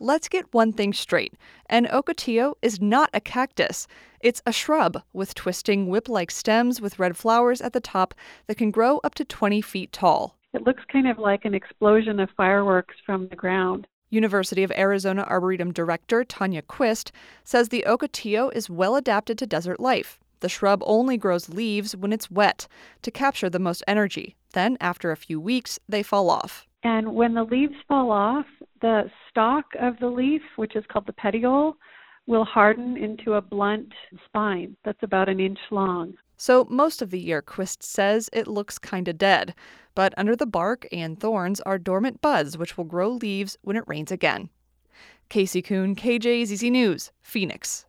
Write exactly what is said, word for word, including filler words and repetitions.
let's get one thing straight. An ocotillo is not a cactus. It's a shrub with twisting whip-like stems with red flowers at the top that can grow up to twenty feet tall. It looks kind of like an explosion of fireworks from the ground. University of Arizona Arboretum Director Tanya Quist says the ocotillo is well adapted to desert life. The shrub only grows leaves when it's wet to capture the most energy. Then, after a few weeks, they fall off. And when the leaves fall off, the stalk of the leaf, which is called the petiole, will harden into a blunt spine that's about an inch long. So most of the year, Quist says, it looks kind of dead. But under the bark and thorns are dormant buds which will grow leaves when it rains again. Casey Kuhn, K J Z Z News, Phoenix.